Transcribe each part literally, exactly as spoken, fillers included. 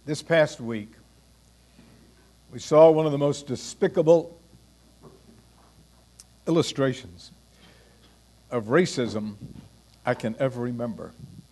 This past week, we saw one of the most despicable illustrations of racism I can ever remember.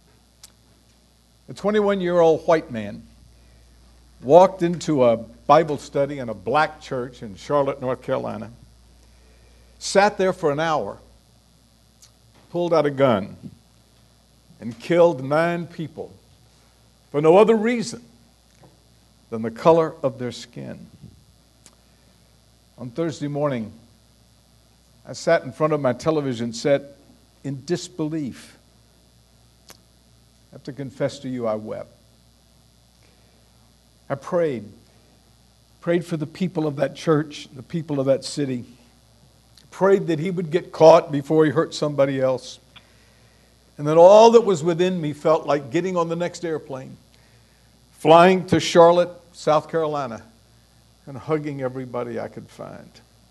A twenty-one-year-old white man walked into a Bible study in a black church in Charlotte, North Carolina, sat there for an hour, pulled out a gun, and killed nine people for no other reason than the color of their skin. On Thursday morning, I sat in front of my television set in disbelief. I have to confess to you, I wept. I prayed, prayed for the people of that church, the people of that city. Prayed that he would get caught before he hurt somebody else. And then all that was within me felt like getting on the next airplane, flying to Charlotte, South Carolina, and hugging everybody I could find.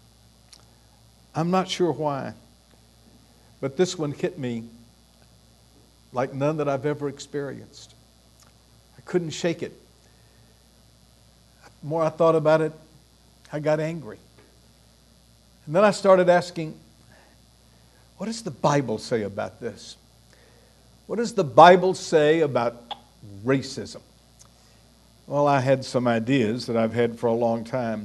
I'm not sure why, but this one hit me like none that I've ever experienced. I couldn't shake it. The more I thought about it, I got angry. And then I started asking, what does the Bible say about this? What does the Bible say about racism? Well, I had some ideas that I've had for a long time.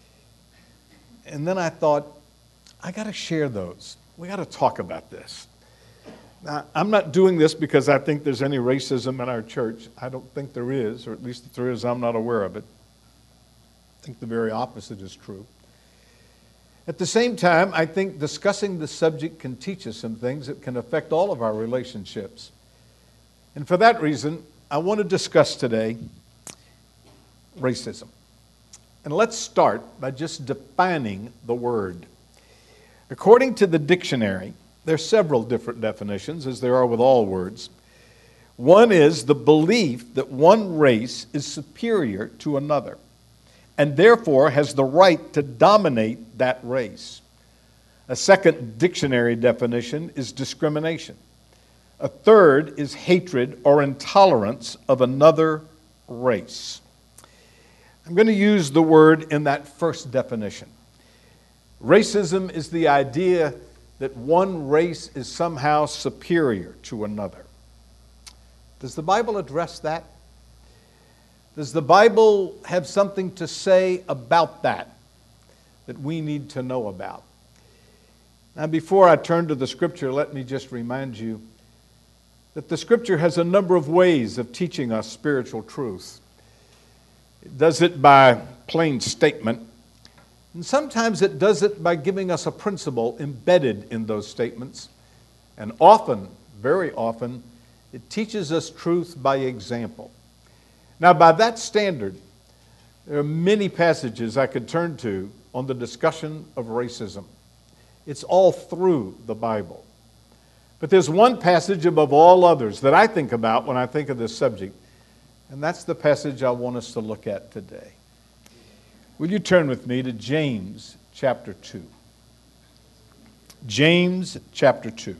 And then I thought, I got to share those. We got to talk about this. Now, I'm not doing this because I think there's any racism in our church. I don't think there is, or at least if there is, I'm not aware of it. I think the very opposite is true. At the same time, I think discussing the subject can teach us some things that can affect all of our relationships. And for that reason, I want to discuss today racism. And let's start by just defining the word. According to the dictionary, there are several different definitions, as there are with all words. One is the belief that one race is superior to another, and therefore has the right to dominate that race. A second dictionary definition is discrimination. A third is hatred or intolerance of another race. I'm going to use the word in that first definition. Racism is the idea that one race is somehow superior to another. Does the Bible address that? Does the Bible have something to say about that that we need to know about? Now, before I turn to the Scripture, let me just remind you that the Scripture has a number of ways of teaching us spiritual truth. It does it by plain statement, and sometimes it does it by giving us a principle embedded in those statements, and often, very often, it teaches us truth by example. Now, by that standard, there are many passages I could turn to on the discussion of racism. It's all through the Bible. But there's one passage above all others that I think about when I think of this subject, and that's the passage I want us to look at today. Will you turn with me to James chapter two? James chapter two.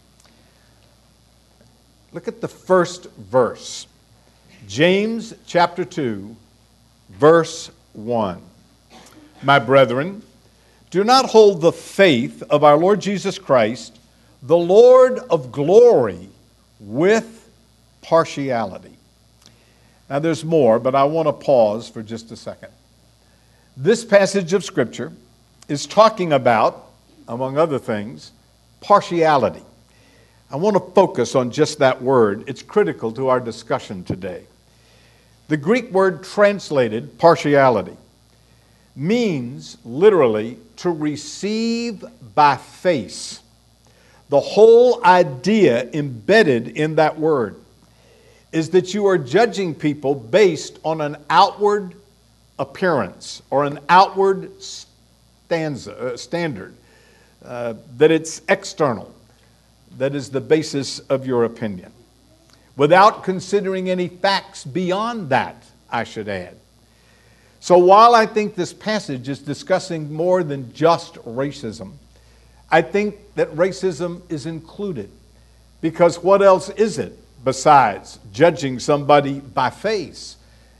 Look at the first verse. James chapter two, verse one. My brethren, do not hold the faith of our Lord Jesus Christ, the Lord of glory, with partiality. Now there's more, but I want to pause for just a second. This passage of Scripture is talking about, among other things, partiality. I want to focus on just that word. It's critical to our discussion today. The Greek word translated partiality means literally to receive by face. The whole idea embedded in that word is that you are judging people based on an outward appearance or an outward stanza, uh, standard, uh, that it's external. That is the basis of your opinion, without considering any facts beyond that, I should add. So while I think this passage is discussing more than just racism, I think that racism is included, because what else is it besides judging somebody by face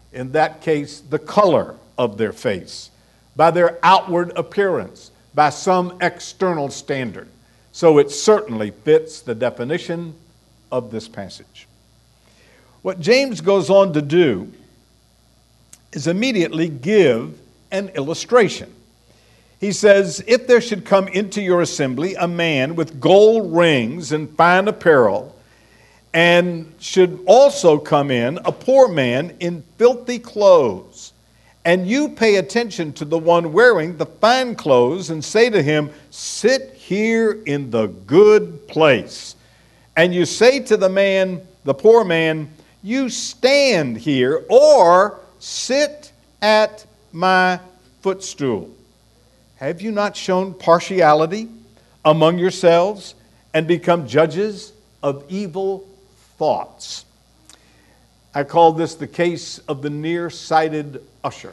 in that case, the color of their face, by their outward appearance, by some external standard. So it certainly fits the definition of this passage. What James goes on to do is immediately give an illustration. He says, if there should come into your assembly a man with gold rings and fine apparel, and should also come in a poor man in filthy clothes, and you pay attention to the one wearing the fine clothes and say to him, sit here in the good place. And you say to the man, the poor man, you stand here or sit at my footstool. Have you not shown partiality among yourselves and become judges of evil thoughts? I call this the case of the nearsighted usher.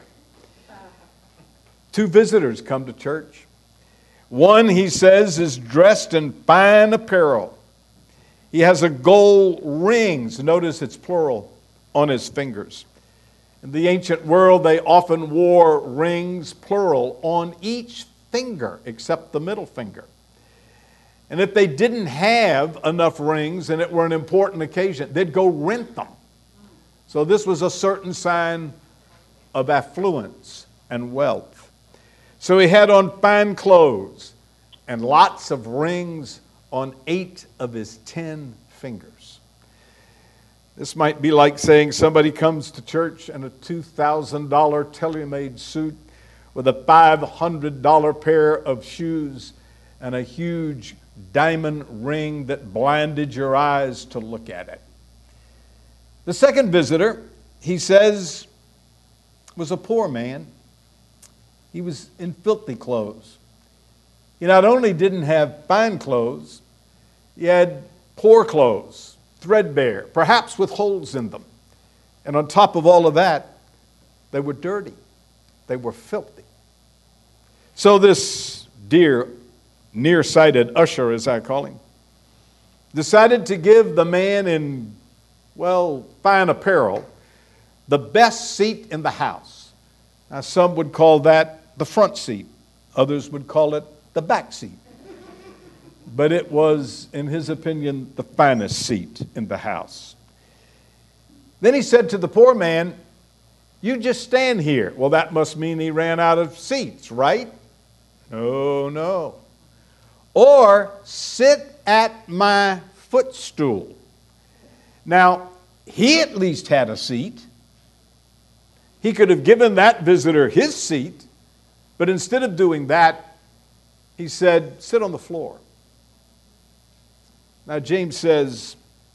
Two visitors come to church. One, he says, is dressed in fine apparel. He has a gold rings, notice it's plural, on his fingers. In the ancient world, they often wore rings, plural, on each finger except the middle finger. And if they didn't have enough rings and it were an important occasion, they'd go rent them. So this was a certain sign of affluence and wealth. So he had on fine clothes and lots of rings on eight of his ten fingers. This might be like saying somebody comes to church in a two thousand dollars tailor-made suit with a five hundred dollars pair of shoes and a huge diamond ring that blinded your eyes to look at it. The second visitor, he says, was a poor man. He was in filthy clothes. He not only didn't have fine clothes, he had poor clothes, threadbare, perhaps with holes in them. And on top of all of that, they were dirty. They were filthy. So this dear, nearsighted usher, as I call him, decided to give the man in, well, fine apparel, the best seat in the house. Now, some would call that the front seat. Others would call it the back seat. But it was, in his opinion, the finest seat in the house. Then he said to the poor man, you just stand here. Well, that must mean he ran out of seats, right? No, no. Or sit at my footstool. Now, he at least had a seat. He could have given that visitor his seat, but instead of doing that, he said, sit on the floor. Now, James says,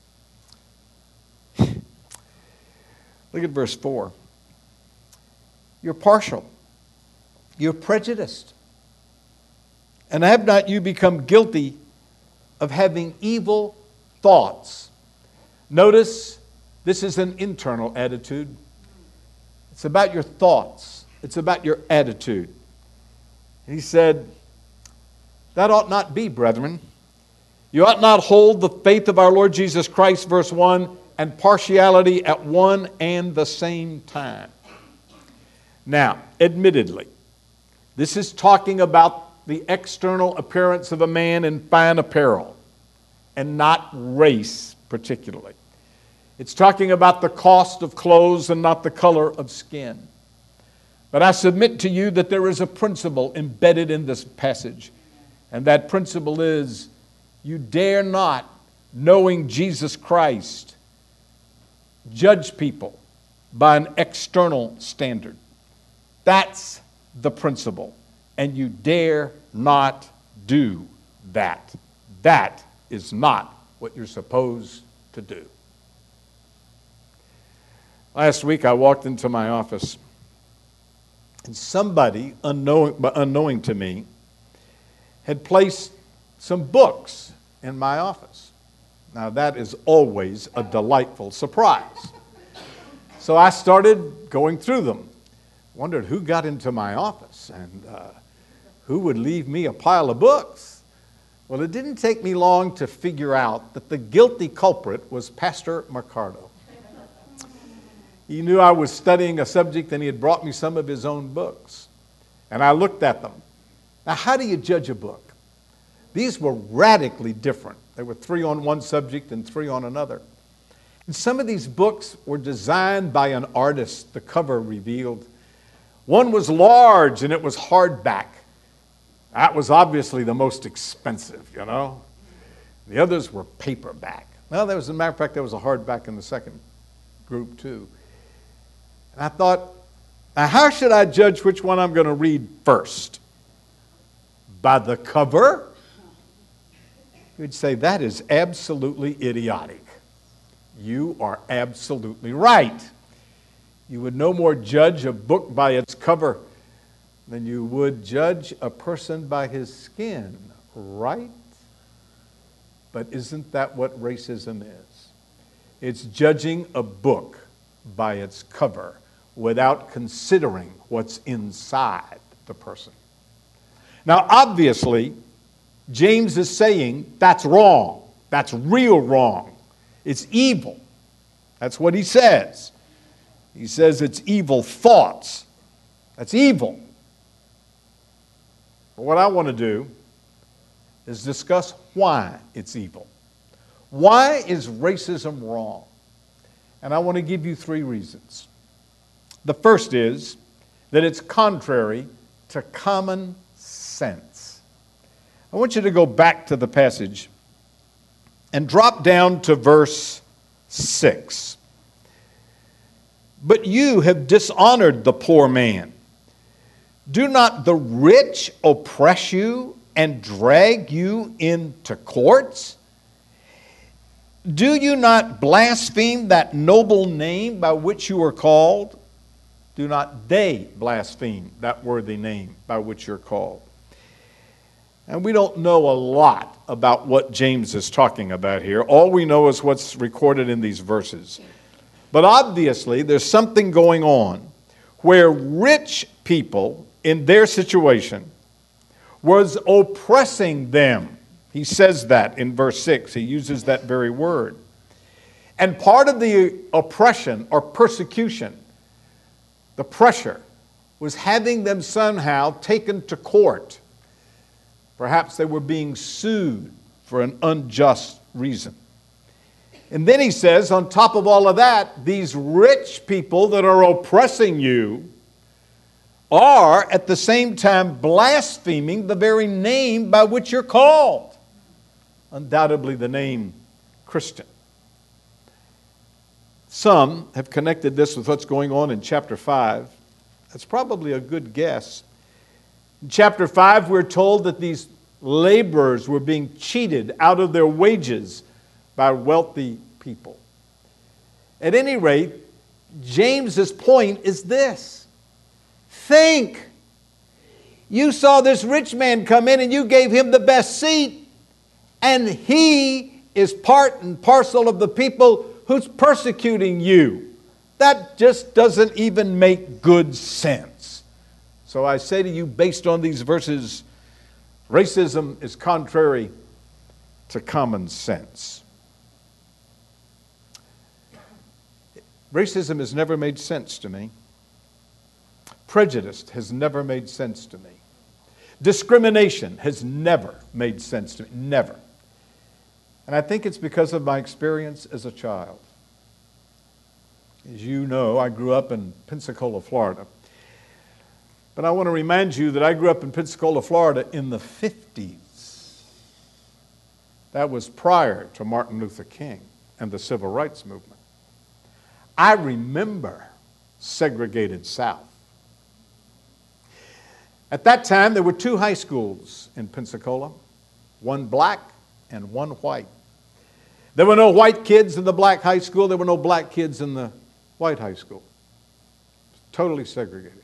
look at verse four. You're partial. You're prejudiced. And have not you become guilty of having evil thoughts? Notice, this is an internal attitude. It's about your thoughts. It's about your attitude. He said, that ought not be, brethren. You ought not hold the faith of our Lord Jesus Christ, verse one, and partiality at one and the same time. Now, admittedly, this is talking about the external appearance of a man in fine apparel, and not race particularly. It's talking about the cost of clothes and not the color of skin. But I submit to you that there is a principle embedded in this passage, and that principle is, you dare not, knowing Jesus Christ, judge people by an external standard. That's the principle. And you dare not do that. That is not what you're supposed to do. Last week I walked into my office, and somebody, unknowing, unknowing to me, had placed some books in my office. Now that is always a delightful surprise. So I started going through them. Wondered who got into my office and uh, who would leave me a pile of books. Well, it didn't take me long to figure out that the guilty culprit was Pastor Mercado. He knew I was studying a subject, and he had brought me some of his own books. And I looked at them. Now, how do you judge a book? These were radically different. There were three on one subject and three on another. And some of these books were designed by an artist, the cover revealed. One was large and it was hardback. That was obviously the most expensive, you know. The others were paperback. Well, there was, as a matter of fact, there was a hardback in the second group too. And I thought, now how should I judge which one I'm going to read first? By the cover? You'd say, that is absolutely idiotic. You are absolutely right. You would no more judge a book by its cover than you would judge a person by his skin, right? But isn't that what racism is? It's judging a book by its cover without considering what's inside the person. Now, obviously, James is saying that's wrong. That's real wrong. It's evil. That's what he says. He says it's evil thoughts. That's evil. But what I want to do is discuss why it's evil. Why is racism wrong? And I want to give you three reasons. The first is that it's contrary to common sense. I want you to go back to the passage and drop down to verse six. But you have dishonored the poor man. Do not the rich oppress you and drag you into courts? Do you not blaspheme that noble name by which you are called? Do not they blaspheme that worthy name by which you're called? And we don't know a lot about what James is talking about here. All we know is what's recorded in these verses. But obviously, there's something going on where rich people in their situation was oppressing them. He says that in verse six. He uses that very word. And part of the oppression or persecution, the pressure, was having them somehow taken to court. Perhaps they were being sued for an unjust reason. And then he says, on top of all of that, these rich people that are oppressing you are at the same time blaspheming the very name by which you're called. Undoubtedly the name Christian. Some have connected this with what's going on in chapter five. That's probably a good guess. In chapter five, we're told that these laborers were being cheated out of their wages by wealthy people. At any rate, James's point is this. Think. You saw this rich man come in and you gave him the best seat, and he is part and parcel of the people who's persecuting you. That just doesn't even make good sense. So I say to you, based on these verses, racism is contrary to common sense. Racism has never made sense to me. Prejudice has never made sense to me. Discrimination has never made sense to me. Never. And I think it's because of my experience as a child. As you know, I grew up in Pensacola, Florida. But I want to remind you that I grew up in Pensacola, Florida in the fifties. That was prior to Martin Luther King and the Civil Rights Movement. I remember segregated South. At that time, there were two high schools in Pensacola, one black and one white. There were no white kids in the black high school. There were no black kids in the white high school. Totally segregated.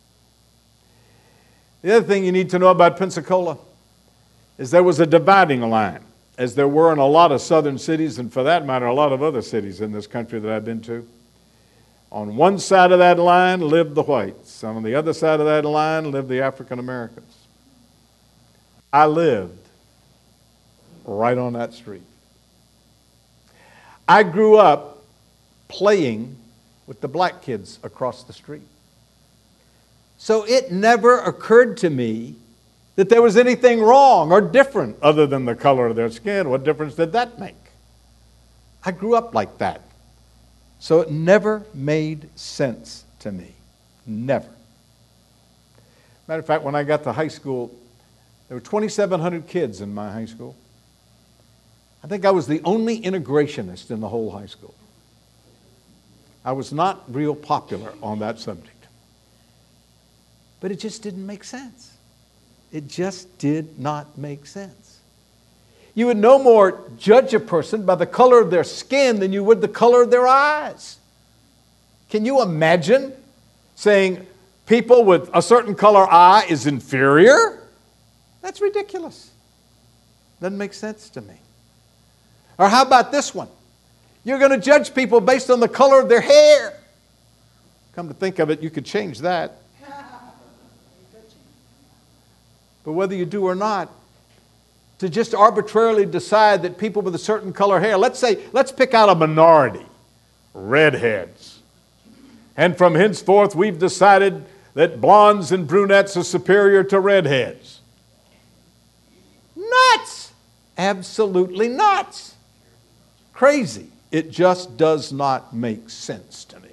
The other thing you need to know about Pensacola is there was a dividing line, as there were in a lot of southern cities, and for that matter, a lot of other cities in this country that I've been to. On one side of that line lived the whites. On the other side of that line lived the African Americans. I lived right on that street. I grew up playing with the black kids across the street. So it never occurred to me that there was anything wrong or different other than the color of their skin. What difference did that make? I grew up like that. So it never made sense to me. Never. Matter of fact, when I got to high school, there were twenty-seven hundred kids in my high school. I think I was the only integrationist in the whole high school. I was not real popular on that subject. But it just didn't make sense. It just did not make sense. You would no more judge a person by the color of their skin than you would the color of their eyes. Can you imagine saying people with a certain color eye is inferior? That's ridiculous. Doesn't make sense to me. Or how about this one? You're going to judge people based on the color of their hair. Come to think of it, you could change that. But whether you do or not, to just arbitrarily decide that people with a certain color hair, let's say, let's pick out a minority, redheads. And from henceforth, we've decided that blondes and brunettes are superior to redheads. Nuts! Absolutely nuts. Crazy. It just does not make sense to me.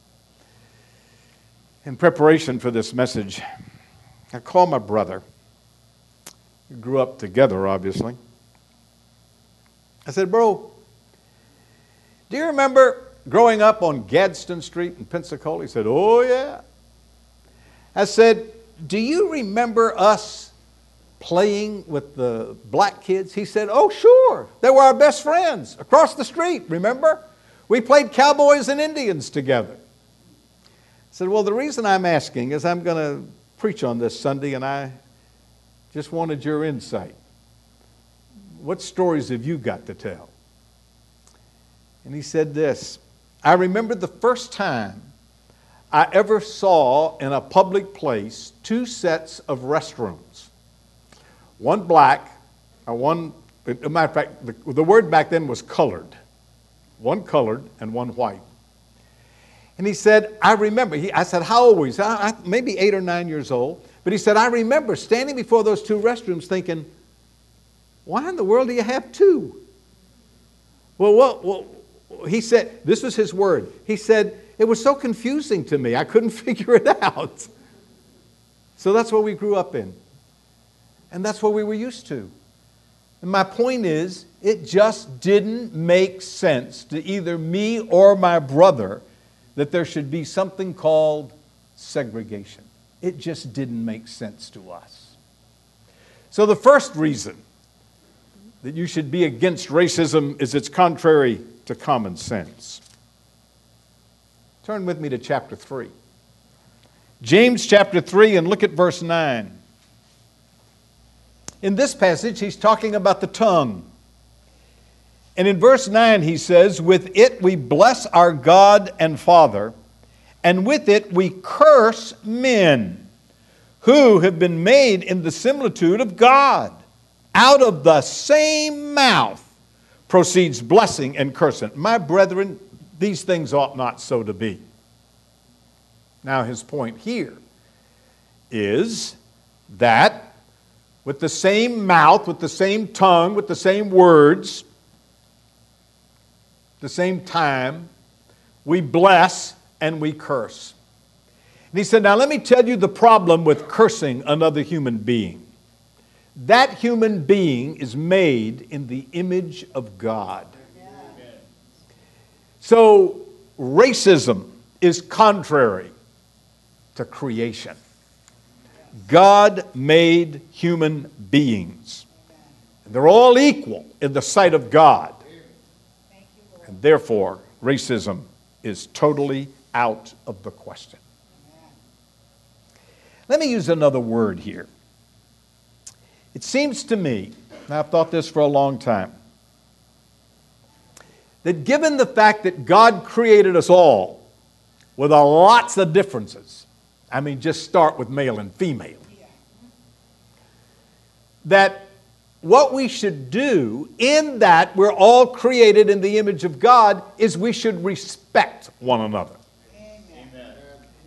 In preparation for this message, I called my brother. We grew up together, obviously. I said, bro, do you remember growing up on Gadsden Street in Pensacola? He said, oh, yeah. I said, do you remember us playing with the black kids? He said, oh, sure. They were our best friends across the street, remember? We played cowboys and Indians together. I said, well, the reason I'm asking is I'm going to preach on this Sunday, and I just wanted your insight. What stories have you got to tell? And he said this, I remember the first time I ever saw in a public place two sets of restrooms. One black, or one, as a matter of fact, the, the word back then was colored. One colored and one white. And he said, I remember, he, I said, how old were you? He said, I, I, maybe eight or nine years old. But he said, I remember standing before those two restrooms thinking, why in the world do you have two? Well, well, well, he said, this was his word. He said, it was so confusing to me. I couldn't figure it out. So that's what we grew up in. And that's what we were used to. And my point is, it just didn't make sense to either me or my brother that there should be something called segregation. It just didn't make sense to us. So the first reason that you should be against racism is it's contrary to common sense. Turn with me to chapter three. James chapter three, and look at verse nine. In this passage, he's talking about the tongue. And in verse nine, he says, with it we bless our God and Father, and with it we curse men who have been made in the similitude of God. Out of the same mouth proceeds blessing and cursing. My brethren, these things ought not so to be. Now his point here is that with the same mouth, with the same tongue, with the same words, the same time, we bless and we curse. And he said, now let me tell you the problem with cursing another human being. That human being is made in the image of God. So racism is contrary to creation. God made human beings. They're all equal in the sight of God. And therefore, racism is totally out of the question. Let me use another word here. It seems to me, and I've thought this for a long time, that given the fact that God created us all with a lots of differences, I mean, just start with male and female, that what we should do in that we're all created in the image of God is we should respect one another.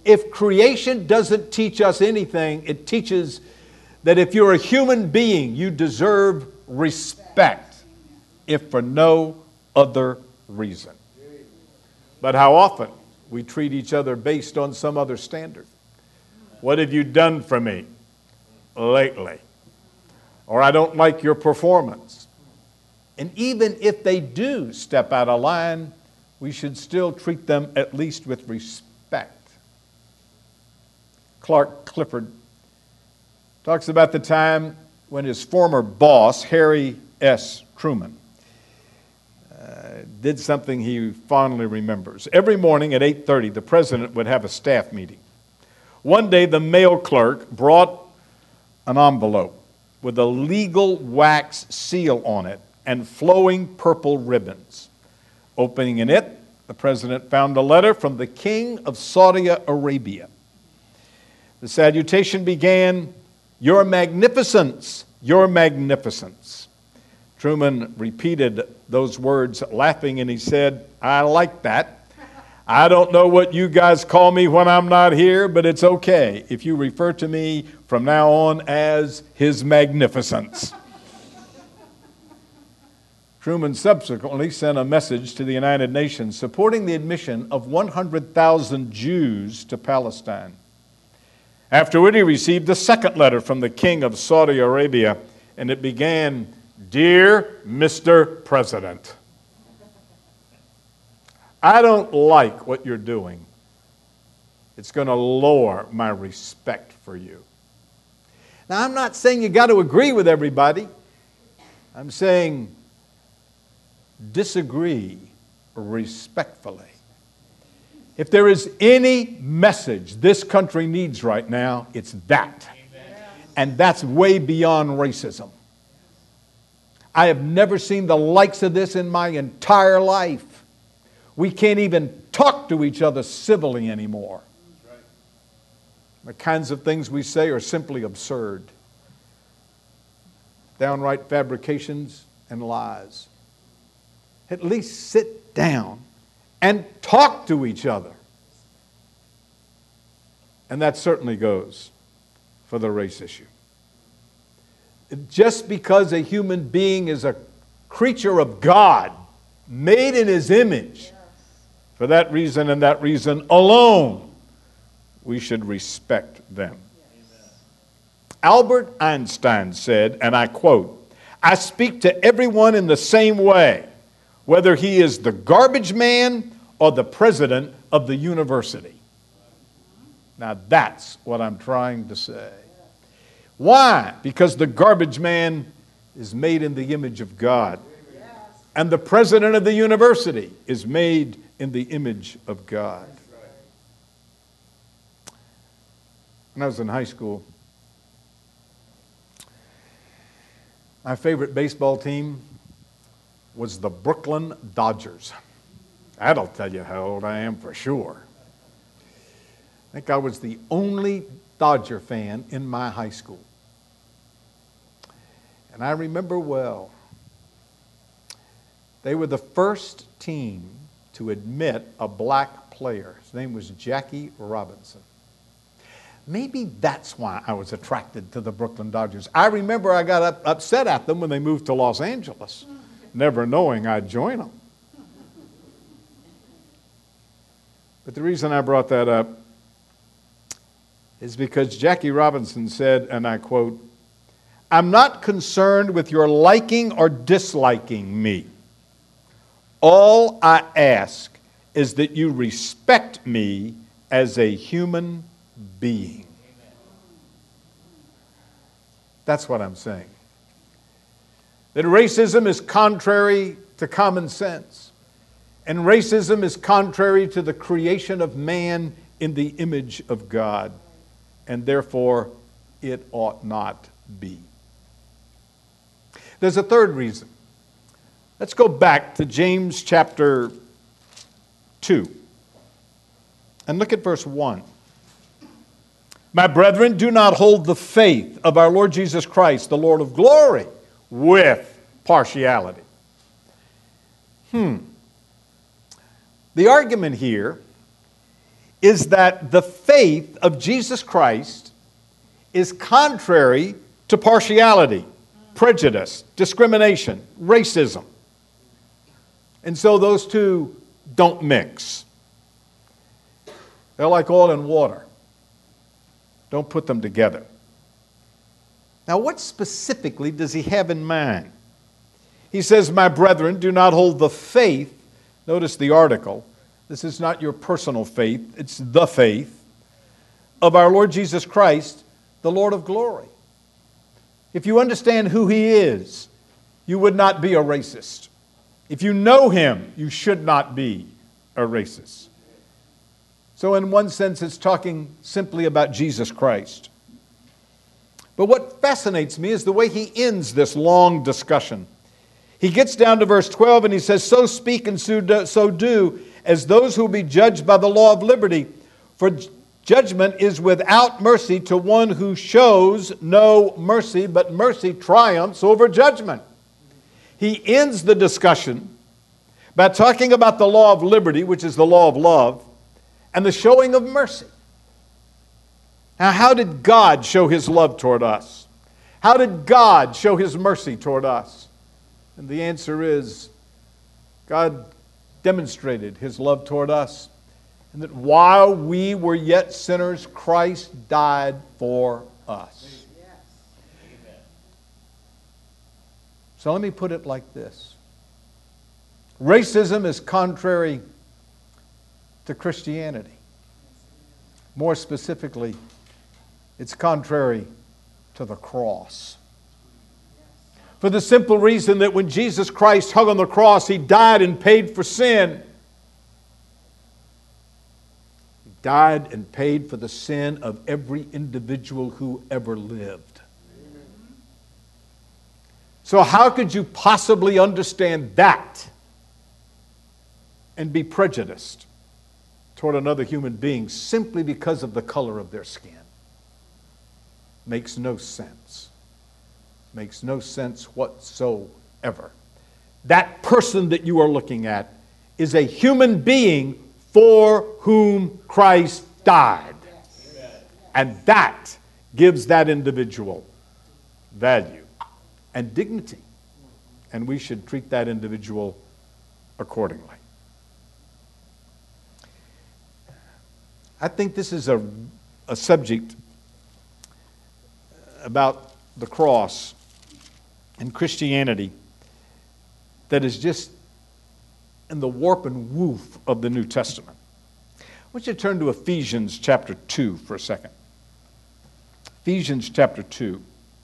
If creation doesn't teach us anything, it teaches that if you're a human being, you deserve respect, if for no other reason. But how often we treat each other based on some other standard. What have you done for me lately? Or I don't like your performance. And even if they do step out of line, we should still treat them at least with respect. Clark Clifford talks about the time when his former boss, Harry S. Truman, uh, did something he fondly remembers. Every morning at eight thirty, the president would have a staff meeting. One day, the mail clerk brought an envelope with a legal wax seal on it and flowing purple ribbons. Opening in it, the president found a letter from the king of Saudi Arabia. The salutation began, "Your Magnificence, Your Magnificence." Truman repeated those words laughing, and he said, "I like that. I don't know what you guys call me when I'm not here, but it's okay if you refer to me from now on as His Magnificence." Truman subsequently sent a message to the United Nations supporting the admission of one hundred thousand Jews to Palestine. Afterward, he received a second letter from the king of Saudi Arabia, and it began, "Dear Mister President, I don't like what you're doing. It's going to lower my respect for you." Now, I'm not saying you got to agree with everybody. I'm saying disagree respectfully. If there is any message this country needs right now, it's that. Amen. And that's way beyond racism. I have never seen the likes of this in my entire life. We can't even talk to each other civilly anymore. Right. The kinds of things we say are simply absurd. Downright fabrications and lies. At least sit down and talk to each other. And that certainly goes for the race issue. Just because a human being is a creature of God, made in His image, for that reason and that reason alone, we should respect them. Yes. Albert Einstein said, and I quote, "I speak to everyone in the same way, whether he is the garbage man or the president of the university." Now that's what I'm trying to say. Why? Because the garbage man is made in the image of God. And the president of the university is made in the image of God. When I was in high school, my favorite baseball team was the Brooklyn Dodgers. That'll tell you how old I am for sure. I think I was the only Dodger fan in my high school. And I remember well, they were the first team to admit a black player. His name was Jackie Robinson. Maybe that's why I was attracted to the Brooklyn Dodgers. I remember I got up, upset at them when they moved to Los Angeles, never knowing I'd join them. But the reason I brought that up is because Jackie Robinson said, and I quote, "I'm not concerned with your liking or disliking me. All I ask is that you respect me as a human being." That's what I'm saying. That racism is contrary to common sense. And racism is contrary to the creation of man in the image of God. And therefore, it ought not be. There's a third reason. Let's go back to James chapter two and look at verse one. "My brethren, do not hold the faith of our Lord Jesus Christ, the Lord of glory, with partiality." Hmm. The argument here is that the faith of Jesus Christ is contrary to partiality, prejudice, discrimination, racism. And so those two don't mix. They're like oil and water. Don't put them together. Now, what specifically does he have in mind? He says, my brethren, do not hold the faith. Notice the article. This is not your personal faith. It's the faith of our Lord Jesus Christ, the Lord of glory. If you understand who he is, you would not be a racist. If you know him, you should not be a racist. So in one sense, it's talking simply about Jesus Christ. But what fascinates me is the way he ends this long discussion. He gets down to verse twelve and he says, so speak and so do as those who will be judged by the law of liberty. For judgment is without mercy to one who shows no mercy, but mercy triumphs over judgment. He ends the discussion by talking about the law of liberty, which is the law of love, and the showing of mercy. Now, how did God show his love toward us? How did God show his mercy toward us? And the answer is, God demonstrated his love toward us, and that while we were yet sinners, Christ died for us. So let me put it like this. Racism is contrary to Christianity. More specifically, it's contrary to the cross. For the simple reason that when Jesus Christ hung on the cross, he died and paid for sin. He died and paid for the sin of every individual who ever lived. So how could you possibly understand that and be prejudiced toward another human being simply because of the color of their skin? Makes no sense. Makes no sense whatsoever. That person that you are looking at is a human being for whom Christ died. Yes. And that gives that individual value and dignity. And we should treat that individual accordingly. I think this is a, a subject about the cross and Christianity that is just in the warp and woof of the New Testament. I want you to turn to Ephesians chapter two for a second. Ephesians chapter two.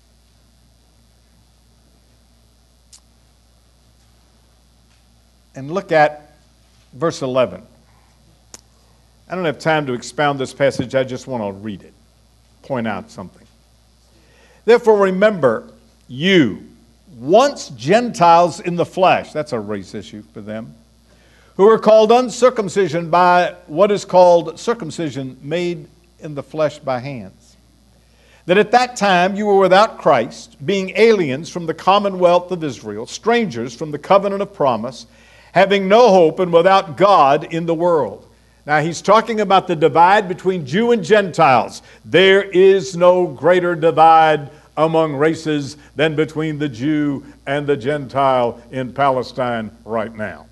And look at verse eleven. I don't have time to expound this passage. I just want to read it, point out something. Therefore, remember, you, once Gentiles in the flesh, that's a race issue for them, who were called uncircumcision by what is called circumcision made in the flesh by hands. That at that time you were without Christ, being aliens from the commonwealth of Israel, strangers from the covenant of promise, having no hope and without God in the world. Now he's talking about the divide between Jew and Gentiles. There is no greater divide among races than between the Jew and the Gentile in Palestine right now.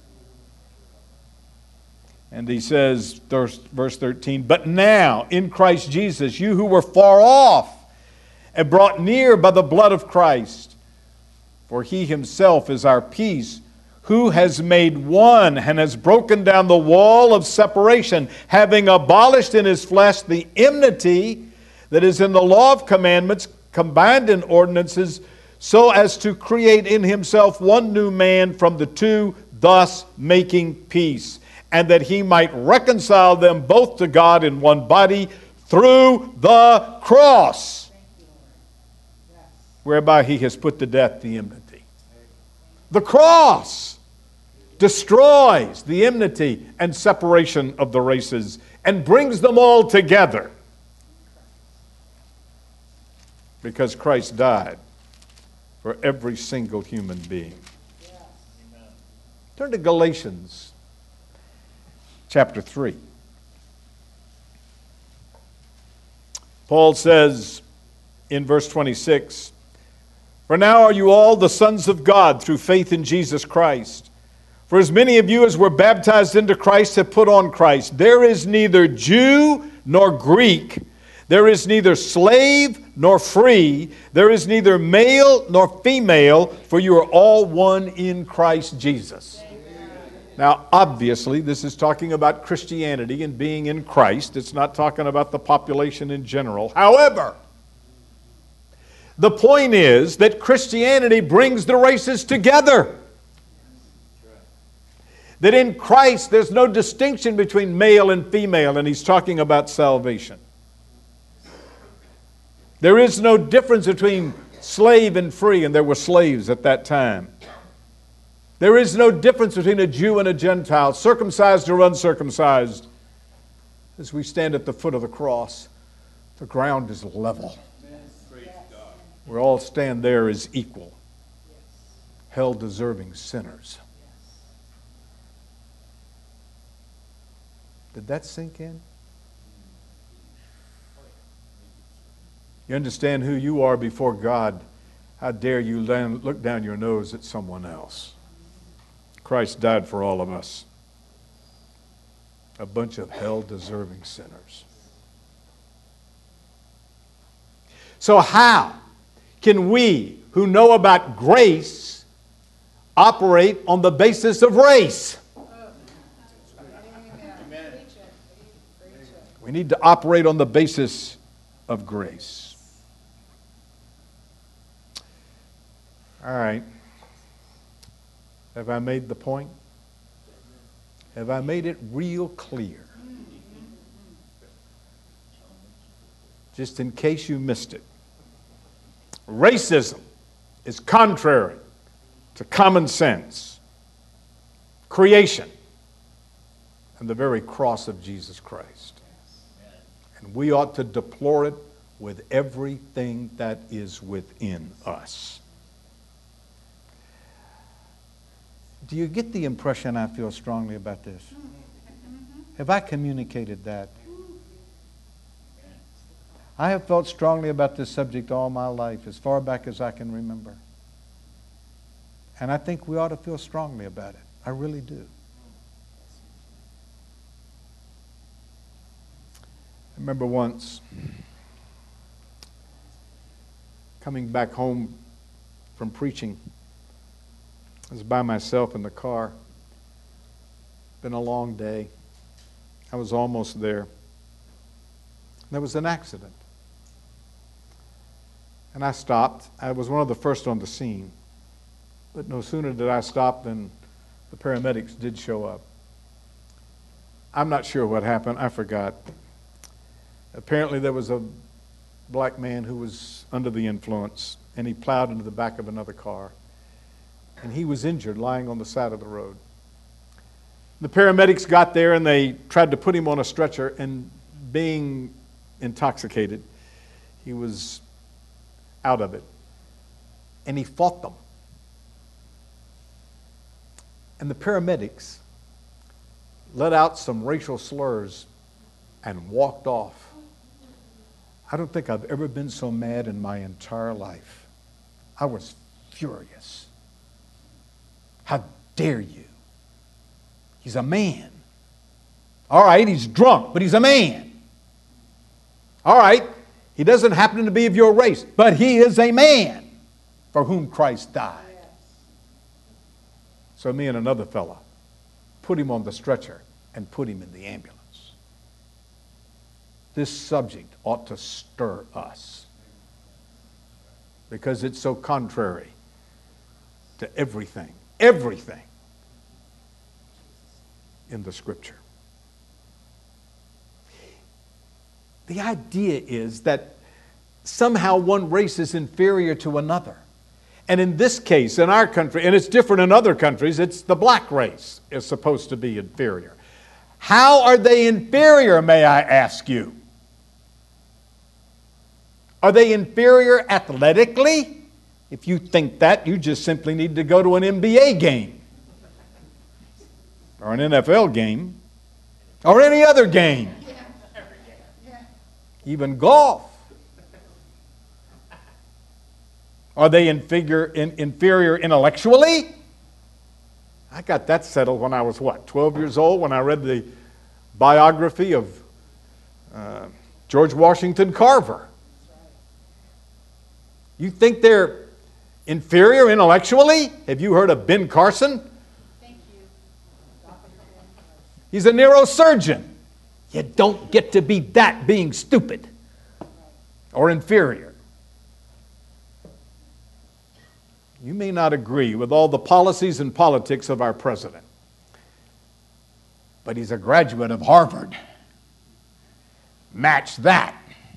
And he says, verse thirteen, but now in Christ Jesus, you who were far off and brought near by the blood of Christ, for he himself is our peace, who has made one and has broken down the wall of separation, having abolished in his flesh the enmity that is in the law of commandments, combined in ordinances, so as to create in himself one new man from the two, thus making peace, and that he might reconcile them both to God in one body through the cross, whereby he has put to death the enmity. The cross destroys the enmity and separation of the races and brings them all together. Because Christ died for every single human being. Yes. Turn to Galatians chapter three. Paul says in verse twenty-six, "For now are you all the sons of God through faith in Jesus Christ. For as many of you as were baptized into Christ have put on Christ. There is neither Jew nor Greek. There is neither slave nor free. There is neither male nor female, for you are all one in Christ Jesus." Now, obviously, this is talking about Christianity and being in Christ. It's not talking about the population in general. However, the point is that Christianity brings the races together. That in Christ there's no distinction between male and female, and he's talking about salvation. There is no difference between slave and free, and there were slaves at that time. There is no difference between a Jew and a Gentile, circumcised or uncircumcised. As we stand at the foot of the cross, the ground is level. We all stand there as equal, hell-deserving sinners. Did that sink in? You understand who you are before God. How dare you look down your nose at someone else? Christ died for all of us. A bunch of hell-deserving sinners. So how can we, who know about grace, operate on the basis of race? We need to operate on the basis of grace. All right. Have I made the point? Have I made it real clear? Just in case you missed it. Racism is contrary to common sense, creation, and the very cross of Jesus Christ. And we ought to deplore it with everything that is within us. Do you get the impression I feel strongly about this? Have I communicated that? I have felt strongly about this subject all my life, as far back as I can remember. And I think we ought to feel strongly about it. I really do. I remember once coming back home from preaching. I was by myself in the car. Been a long day. I was almost there. There was an accident. And I stopped. I was one of the first on the scene. But no sooner did I stop than the paramedics did show up. I'm not sure what happened. I forgot. Apparently there was a black man who was under the influence, and he plowed into the back of another car. And he was injured, lying on the side of the road. The paramedics got there, and they tried to put him on a stretcher, and being intoxicated, he was out of it. And he fought them. And the paramedics let out some racial slurs and walked off. I don't think I've ever been so mad in my entire life. I was furious. How dare you? He's a man. All right, he's drunk, but he's a man. All right, he doesn't happen to be of your race, but he is a man for whom Christ died. So me and another fella put him on the stretcher and put him in the ambulance. This subject ought to stir us because it's so contrary to everything, everything in the Scripture. The idea is that somehow one race is inferior to another. And in this case, in our country, and it's different in other countries, it's the black race is supposed to be inferior. How are they inferior, may I ask you? Are they inferior athletically? If you think that, you just simply need to go to an N B A game or an N F L game or any other game. Even golf. Are they inferior, in, inferior intellectually? I got that settled when I was, what, twelve years old, when I read the biography of uh, George Washington Carver. You think they're inferior intellectually? Have you heard of Ben Carson? Thank you. He's a neurosurgeon. You don't get to be that being stupid or inferior. You may not agree with all the policies and politics of our president, but he's a graduate of Harvard. Match that.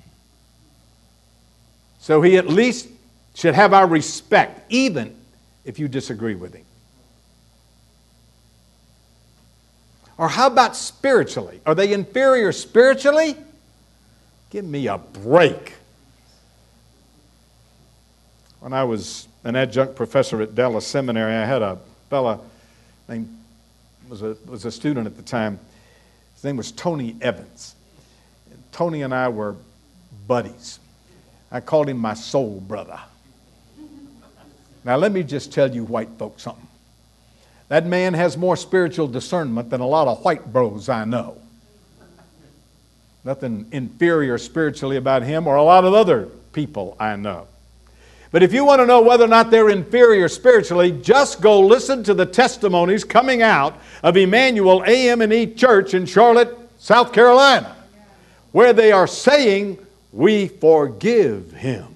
So he at least should have our respect, even if you disagree with him. Or how about spiritually? Are they inferior spiritually? Give me a break. When I was an adjunct professor at Dallas Seminary, I had a fella named, was a, was a student at the time. His name was Tony Evans. And Tony and I were buddies. I called him my soul brother. Now let me just tell you white folks something. That man has more spiritual discernment than a lot of white bros I know. Nothing inferior spiritually about him or a lot of other people I know. But if you want to know whether or not they're inferior spiritually, just go listen to the testimonies coming out of Emmanuel A M and E Church in Charlotte, South Carolina, where they are saying, "We forgive him."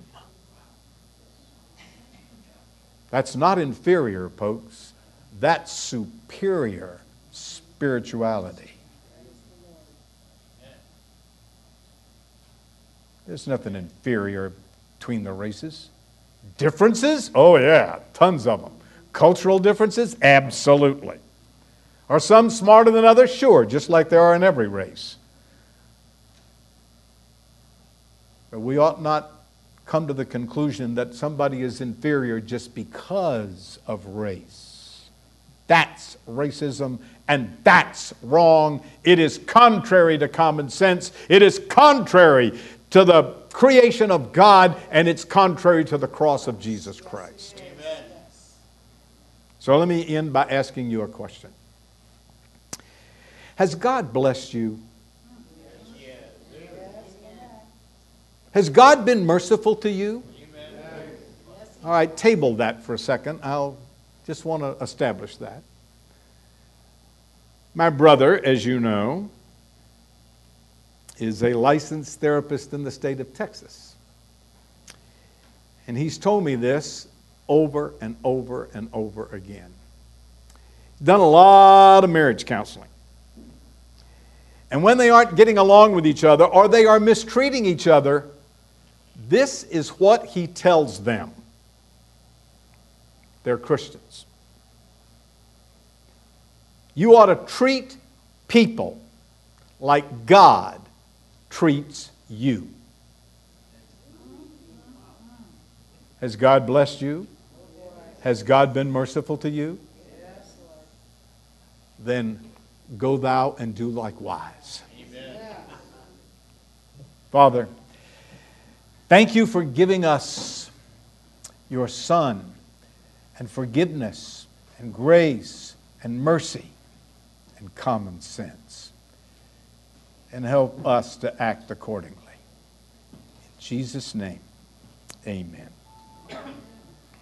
That's not inferior, folks. That's superior spirituality. There's nothing inferior between the races. Differences? Oh yeah, tons of them. Cultural differences? Absolutely. Are some smarter than others? Sure, just like there are in every race. But we ought not come to the conclusion that somebody is inferior just because of race. That's racism, and that's wrong. It is contrary to common sense. It is contrary to the creation of God, and it's contrary to the cross of Jesus Christ. Amen. So let me end by asking you a question. Has God blessed you? Has God been merciful to you? All right, table that for a second. I'll just want to establish that. My brother, as you know, is a licensed therapist in the state of Texas. And he's told me this over and over and over again. He's done a lot of marriage counseling. And when they aren't getting along with each other or they are mistreating each other, this is what he tells them. They're Christians. You ought to treat people like God treats you. Has God blessed you? Has God been merciful to you? Then go thou and do likewise. Amen. Father, thank you for giving us your Son and forgiveness and grace and mercy and common sense. And help us to act accordingly. In Jesus' name, amen.